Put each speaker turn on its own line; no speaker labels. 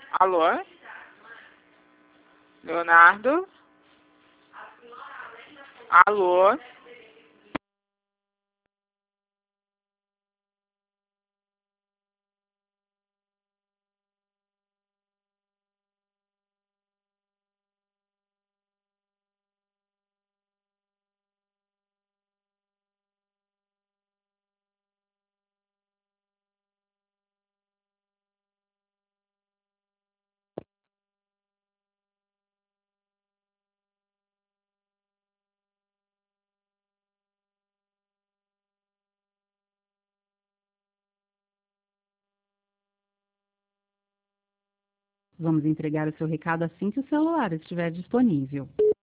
Alô? Leonardo? Alô?
Vamos entregar o seu recado assim que o celular estiver disponível.